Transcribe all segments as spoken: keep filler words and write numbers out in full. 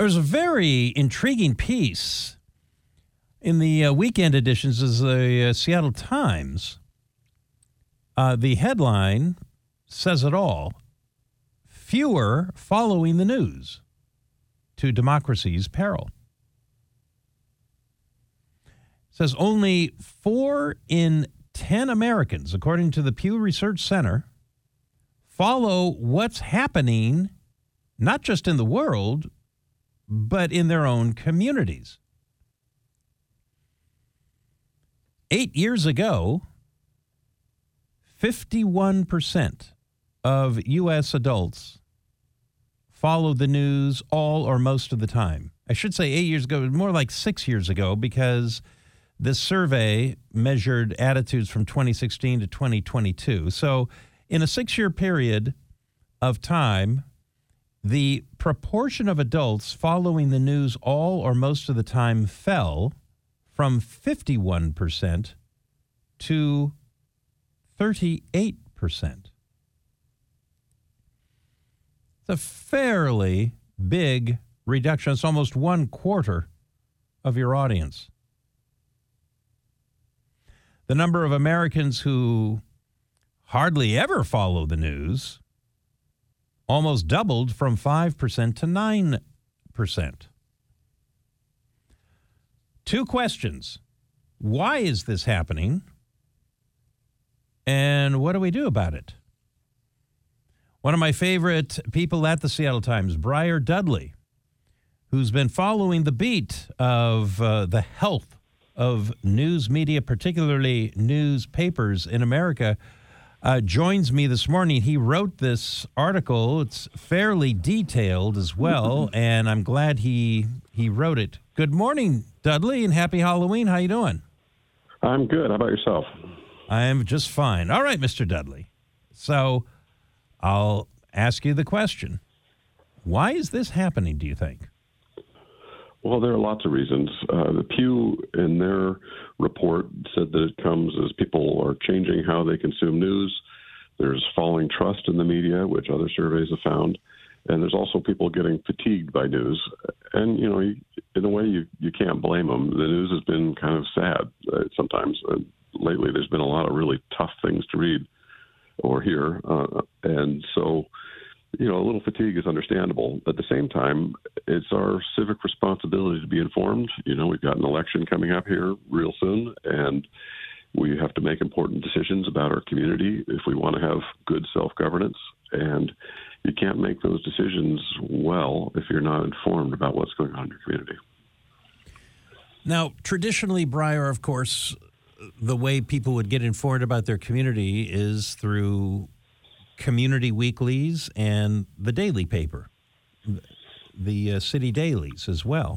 There's a very intriguing piece in the uh, weekend editions of the uh, Seattle Times. Uh, the headline says it all. Fewer following the news to democracy's peril. It says only four in ten Americans, according to the Pew Research Center, follow what's happening not just in the world, but in their own communities. Eight years ago, fifty-one percent of U S adults followed the news all or most of the time. I should say eight years ago, more like six years ago, because this survey measured attitudes from twenty sixteen to twenty twenty-two. So in a six-year period of time, the proportion of adults following the news all or most of the time fell from fifty-one percent to thirty-eight percent. It's a fairly big reduction. It's almost one quarter of your audience. The number of Americans who hardly ever follow the news almost doubled from five percent to nine percent. Two questions. Why is this happening? And what do we do about it? One of my favorite people at the Seattle Times, Briar Dudley, who's been following the beat of uh, the health of news media, particularly newspapers in America, uh, joins me this morning. He wrote this article. It's fairly detailed as well, and I'm glad he he wrote it. Good morning, Dudley, and happy Halloween. How you doing? I'm good. How about yourself? I am just fine. All right, Mister Dudley. So I'll ask you the question. Why is this happening, do you think? Well, there are lots of reasons. Uh, the Pew, in their report, said that it comes as people are changing how they consume news. There's falling trust in the media, which other surveys have found. And there's also people getting fatigued by news. And, you know, in a way, you, you can't blame them. The news has been kind of sad uh, sometimes. Uh, lately, there's been a lot of really tough things to read or hear. Uh, and so, you know, a little fatigue is understandable. At the same time, it's our civic responsibility to be informed. You know, we've got an election coming up here real soon, and we have to make important decisions about our community if we want to have good self-governance. And you can't make those decisions well if you're not informed about what's going on in your community. Now, traditionally, Briar, of course, the way people would get informed about their community is through community weeklies and the daily paper, the uh, city dailies as well.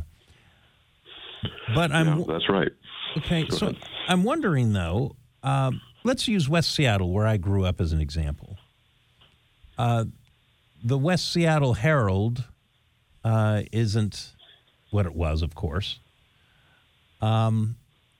But I'm yeah, that's right. Okay, Go so ahead. I'm wondering though. Um, let's use West Seattle, where I grew up, as an example. Uh, the West Seattle Herald uh, isn't what it was, of course. Um,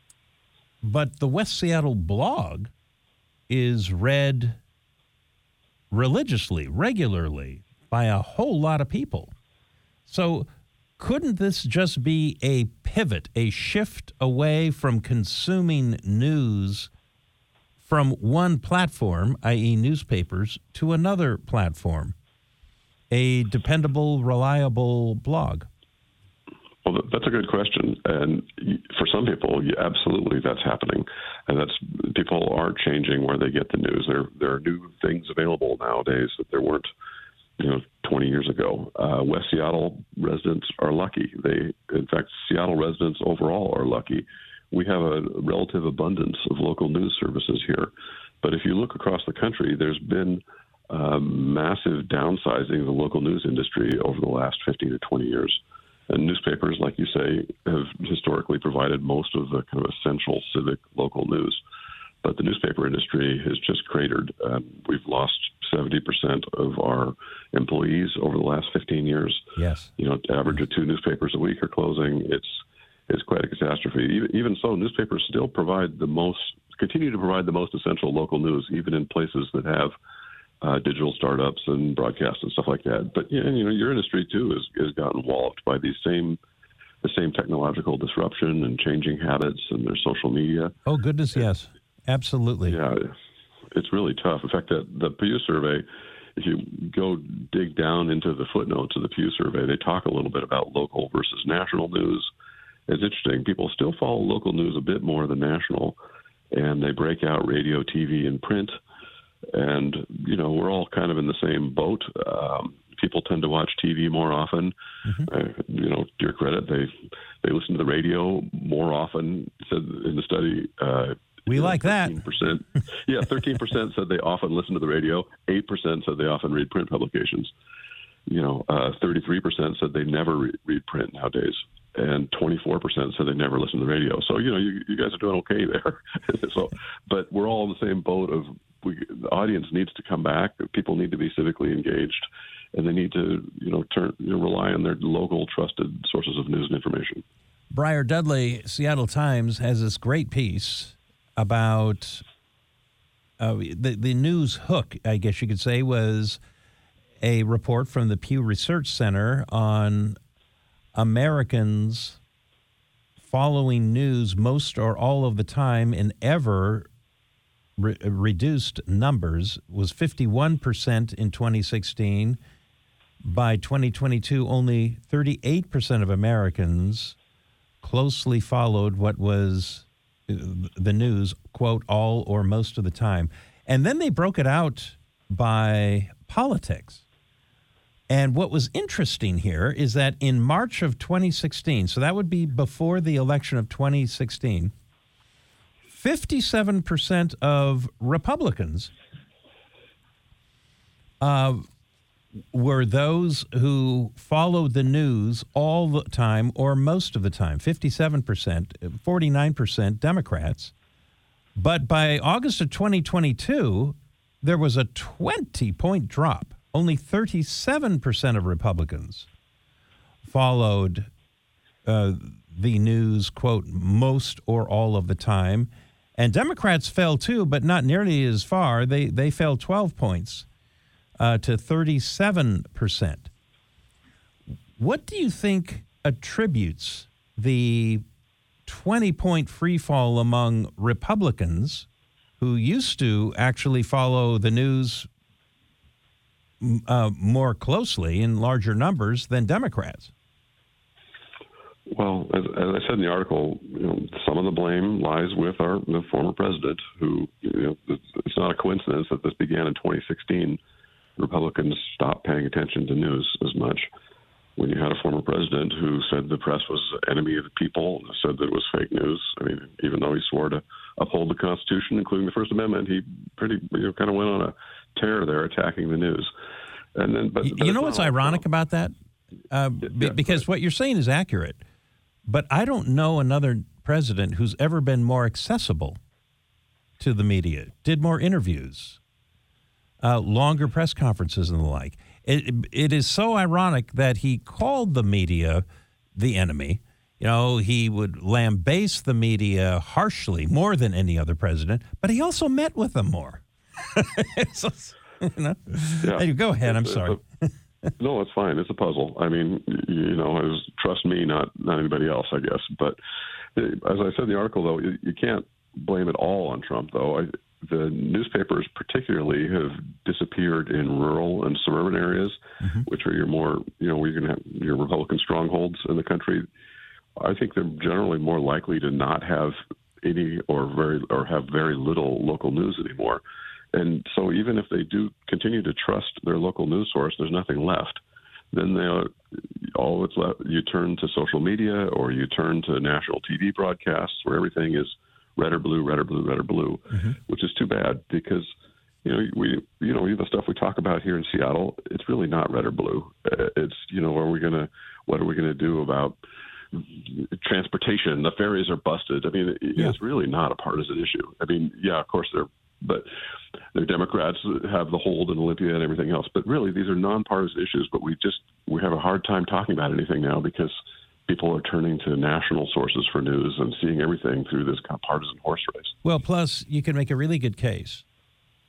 but the West Seattle blog is read religiously, regularly, by a whole lot of people. So couldn't this just be a pivot, a shift away from consuming news from one platform, that is newspapers, to another platform, a dependable, reliable blog? Well, that's a good question. And for some people, yeah, absolutely, that's happening. And that's people are changing where they get the news. There, there are new things available nowadays that there weren't, you know, twenty years ago. Uh, West Seattle residents are lucky. They, in fact, Seattle residents overall are lucky. We have a relative abundance of local news services here. But if you look across the country, there's been um, massive downsizing of the local news industry over the last fifteen to twenty years. And newspapers, like you say, have historically provided most of the kind of essential civic local news. But the newspaper industry has just cratered. Um, we've lost seventy percent of our employees over the last fifteen years. Yes. You know, average of two newspapers a week are closing. It's it's quite a catastrophe. Even, even so, newspapers still provide the most, continue to provide the most essential local news, even in places that have uh, digital startups and broadcast and stuff like that. But yeah, you know, your industry too has, has gotten walloped by these same the same technological disruption and changing habits and their social media. Oh goodness, yes, absolutely. Yeah, it's really tough. In fact, that the Pew survey, if you go dig down into the footnotes of the Pew survey, they talk a little bit about local versus national news. It's interesting. People still follow local news a bit more than national, and they break out radio, T V, and print. And, you know, we're all kind of in the same boat. Um, people tend to watch T V more often. Mm-hmm. Uh, you know, to your credit, they they listen to the radio more often. Said in the study, uh, we like know, thirteen percent, that. Yeah, thirteen percent said they often listen to the radio. eight percent said they often read print publications. You know, uh, thirty-three percent said they never re- read print nowadays. And twenty-four percent said they never listen to the radio. So, you know, you, you guys are doing okay there. so, but we're all in the same boat of we, the audience needs to come back. People need to be civically engaged, and they need to, you know, turn you know, rely on their local trusted sources of news and information. Briar Dudley, Seattle Times, has this great piece about uh, the, the news hook, I guess you could say, was a report from the Pew Research Center on Americans following news most or all of the time in ever re- reduced numbers was fifty-one percent in twenty sixteen. By twenty twenty-two, only thirty-eight percent of Americans closely followed what was the news, quote, all or most of the time. And then they broke it out by politics. And what was interesting here is that in March of twenty sixteen, so that would be before the election of twenty sixteen, fifty-seven percent of Republicans uh, were those who followed the news all the time or most of the time, fifty-seven percent, forty-nine percent Democrats. But by August of twenty twenty-two, there was a twenty-point drop. Only thirty-seven percent of Republicans followed uh, the news, quote, most or all of the time. And Democrats fell too, but not nearly as far. They they fell twelve points uh, to thirty-seven percent. What do you think attributes the twenty-point free fall among Republicans who used to actually follow the news Uh, more closely in larger numbers than Democrats? Well, as, as I said in the article, you know, some of the blame lies with our the former president, who, you know, it's not a coincidence that this began in twenty sixteen. Republicans stopped paying attention to news as much when you had a former president who said the press was the enemy of the people, said that it was fake news. I mean, even though he swore to uphold the Constitution, including the First Amendment, he pretty you know, kind of went on a tear there attacking the news. And then, but, but you know what's ironic about that? Uh, yeah, b- because right. What you're saying is accurate, but I don't know another president who's ever been more accessible to the media, did more interviews, uh, longer press conferences and the like. It, it is so ironic that he called the media the enemy. You know, he would lambaste the media harshly, more than any other president, but he also met with them more. so, you know? Yeah. Hey, go ahead. I'm it's, sorry. It's a, no, it's fine. It's a puzzle. I mean, you know, it was, trust me, not not anybody else, I guess. But as I said in the article, though, you, you can't blame it all on Trump, though. I, the newspapers particularly have disappeared in rural and suburban areas, mm-hmm. which are your more, you know, where you're going to have your Republican strongholds in the country. I think they're generally more likely to not have any or very or have very little local news anymore. And so even if they do continue to trust their local news source, there's nothing left. Then they all that's left, you turn to social media or you turn to national T V broadcasts where everything is red or blue, red or blue, red or blue, mm-hmm. which is too bad because, you know, we, you know, the stuff we talk about here in Seattle, it's really not red or blue. It's, you know, are we going to, what are we going to do about transportation? The ferries are busted. I mean, yeah. It's really not a partisan issue. I mean, yeah, of course they're, but the Democrats have the hold in Olympia and everything else. But really, these are nonpartisan issues. But we just we have a hard time talking about anything now because people are turning to national sources for news and seeing everything through this kind of partisan horse race. Well, plus you can make a really good case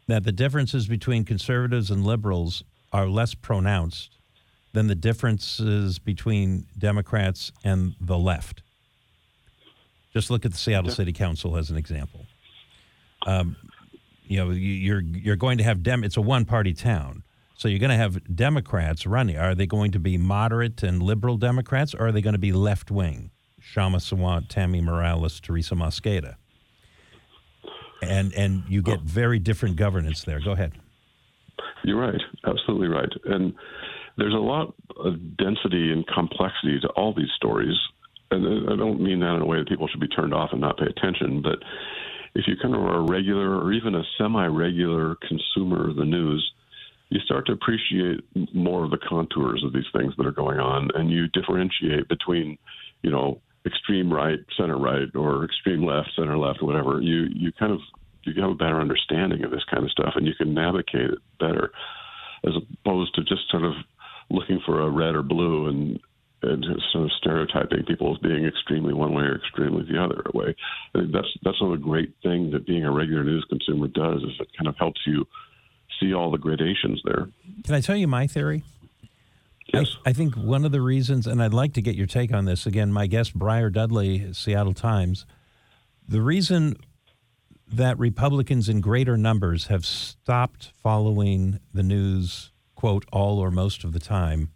that the differences between conservatives and liberals are less pronounced than the differences between Democrats and the left. Just look at the Seattle City Council as an example. Um, you know, you're you're going to have Dem. It's a one-party town, so you're going to have Democrats running. Are they going to be moderate and liberal Democrats, or are they going to be left-wing? Shama Sawant, Tammy Morales, Teresa Mosqueda. And and you get very different governance there. Go ahead. You're right. Absolutely right. And there's a lot of density and complexity to all these stories. And I don't mean that in a way that people should be turned off and not pay attention, but if you kind of are a regular or even a semi-regular consumer of the news, you start to appreciate more of the contours of these things that are going on, and you differentiate between, you know, extreme right, center right, or extreme left, center left, whatever. You you kind of you have a better understanding of this kind of stuff, and you can navigate it better, as opposed to just sort of looking for a red or blue and, and sort of stereotyping people as being extremely one way or extremely the other way. I think that's that's another great thing that being a regular news consumer does, is it kind of helps you see all the gradations there. Can I tell you my theory? Yes. I, I think one of the reasons, and I'd like to get your take on this, again, my guest, Briar Dudley, Seattle Times, the reason that Republicans in greater numbers have stopped following the news, quote, all or most of the time,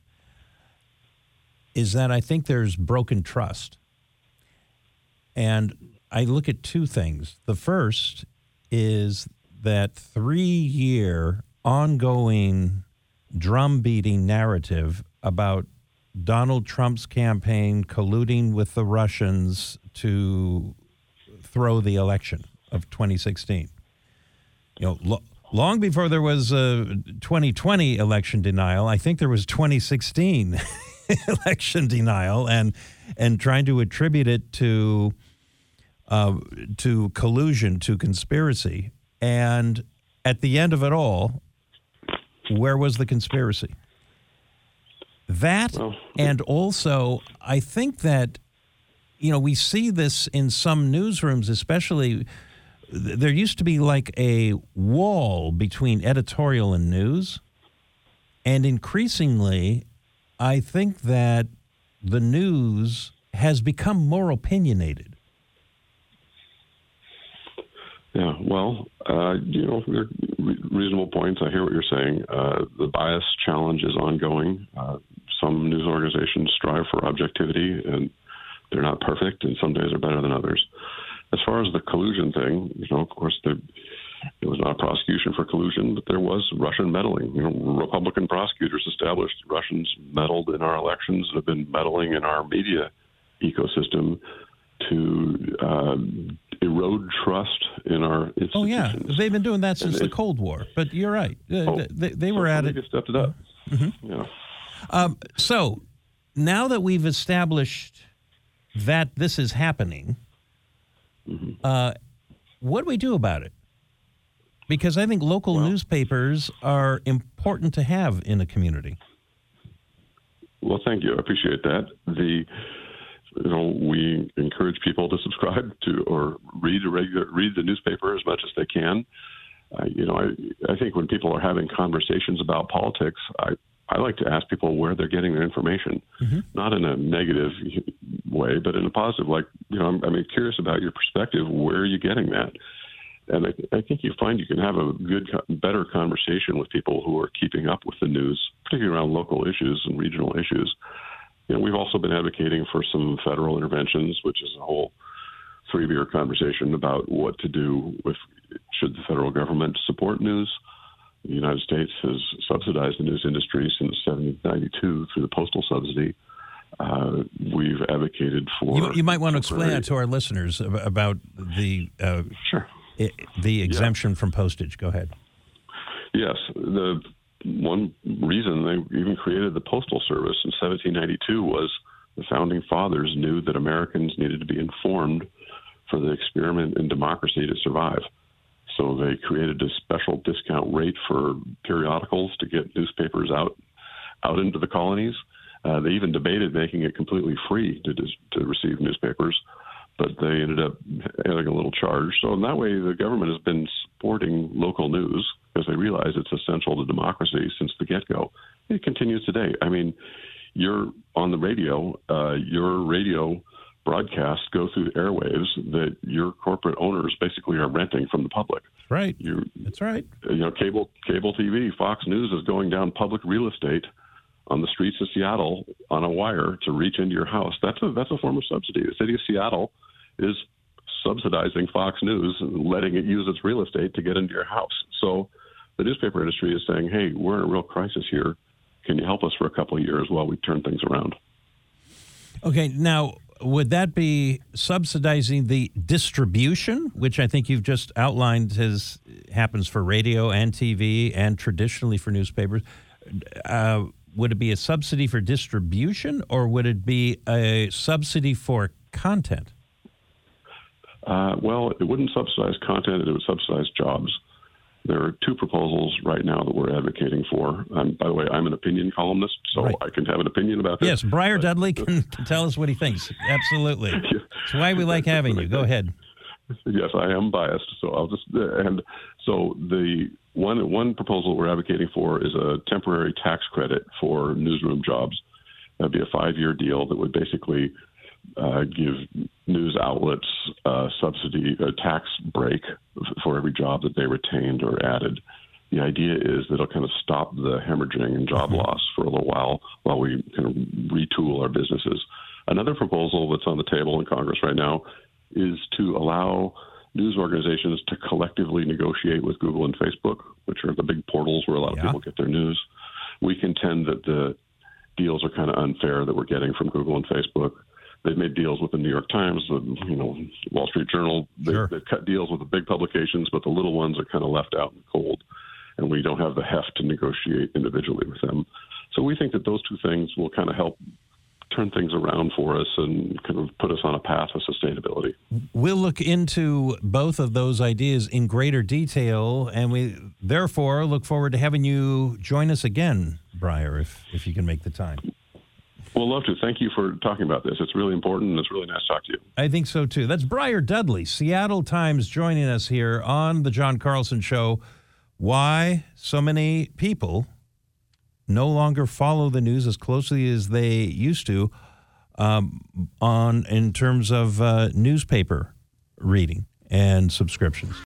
is that I think there's broken trust. And I look at two things. The first is that three-year ongoing drum-beating narrative about Donald Trump's campaign colluding with the Russians to throw the election of twenty sixteen. You know, lo- long before there was a twenty twenty election denial, I think there was twenty sixteen election denial, and and trying to attribute it to uh, to collusion, to conspiracy. And at the end of it all, where was the conspiracy? That, well, and also, I think that, you know, we see this in some newsrooms, especially. There used to be like a wall between editorial and news. And increasingly, I think that the news has become more opinionated. Yeah, well, uh, you know, they're re- reasonable points. I hear what you're saying. Uh, the bias challenge is ongoing. Uh, some news organizations strive for objectivity, and they're not perfect, and some days are better than others. As far as the collusion thing, you know, of course, there, there was not a prosecution for collusion, but there was Russian meddling. You know, Republican prosecutors established Russians meddled in our elections and have been meddling in our media ecosystem to uh, erode trust in our institutions. Oh, yeah. They've been doing that since and the Cold War. But you're right. Oh, they, they were so at they it. stepped it up. Mm-hmm. Yeah. Um, so now that we've established that this is happening, mm-hmm. uh, what do we do about it? Because I think local well, newspapers are important to have in a community. Well, thank you. I appreciate that. The You know, we encourage people to subscribe to or read a regular read the newspaper as much as they can. Uh, you know, I, I think when people are having conversations about politics, I, I like to ask people where they're getting their information, mm-hmm. not in a negative way, but in a positive. Like, you know, I'm, I'm curious about your perspective. Where are you getting that? And I, I think you find you can have a good, better conversation with people who are keeping up with the news, particularly around local issues and regional issues. You know, we've also been advocating for some federal interventions, which is a whole three-beer conversation about what to do with should the federal government support news. The United States has subsidized the news industry since seventeen ninety-two through the postal subsidy. Uh, we've advocated for... You, you might want to explain that to our listeners about the uh, sure. I, the exemption yeah. from postage. Go ahead. Yes. The one reason they even created the Postal Service in seventeen ninety-two was the Founding Fathers knew that Americans needed to be informed for the experiment in democracy to survive. So they created a special discount rate for periodicals to get newspapers out out into the colonies. Uh, they even debated making it completely free to dis- to receive newspapers, but they ended up adding a little charge. So in that way, the government has been supporting local news because they realize it's essential to democracy since the get-go. It continues today. I mean, you're on the radio, uh, your radio broadcasts go through the airwaves that your corporate owners basically are renting from the public. Right. You, That's right. You know, cable cable T V, Fox News is going down public real estate on the streets of Seattle on a wire to reach into your house. That's a that's a form of subsidy. The city of Seattle is subsidizing Fox News and letting it use its real estate to get into your house. So the newspaper industry is saying, hey, we're in a real crisis here. Can you help us for a couple of years while we turn things around? Okay, now, would that be subsidizing the distribution, which I think you've just outlined has happens for radio and T V and traditionally for newspapers? Uh, would it be a subsidy for distribution, or would it be a subsidy for content? Uh, well, it wouldn't subsidize content. It would subsidize jobs. There are two proposals right now that we're advocating for. Um, by the way, I'm an opinion columnist, so right. I can have an opinion about this. Yes, Briar but, Dudley can, can tell us what he thinks. Absolutely. That's why we like having you. Go ahead. Yes, I am biased, so I'll just and so the one one proposal we're advocating for is a temporary tax credit for newsroom jobs. That'd be a five-year deal that would basically uh, give news outlets a subsidy, a tax break for every job that they retained or added. The idea is that it'll kind of stop the hemorrhaging and job loss for a little while while we kind of retool our businesses. Another proposal that's on the table in Congress right now is to allow news organizations to collectively negotiate with Google and Facebook, which are the big portals where a lot of yeah. people get their news. We contend that the deals are kind of unfair that we're getting from Google and Facebook. They've made deals with the New York Times, the you know Wall Street Journal. They, sure. They've cut deals with the big publications, but the little ones are kind of left out in the cold, and we don't have the heft to negotiate individually with them. So we think that those two things will kind of help turn things around for us and kind of put us on a path of sustainability. We'll look into both of those ideas in greater detail, and we therefore look forward to having you join us again, Briar, if, if you can make the time. Well, love to. Thank you for talking about this. It's really important, and it's really nice to talk to you. I think so, too. That's Briar Dudley, Seattle Times, joining us here on The John Carlson Show. Why so many people no longer follow the news as closely as they used to um, on in terms of uh, newspaper reading and subscriptions.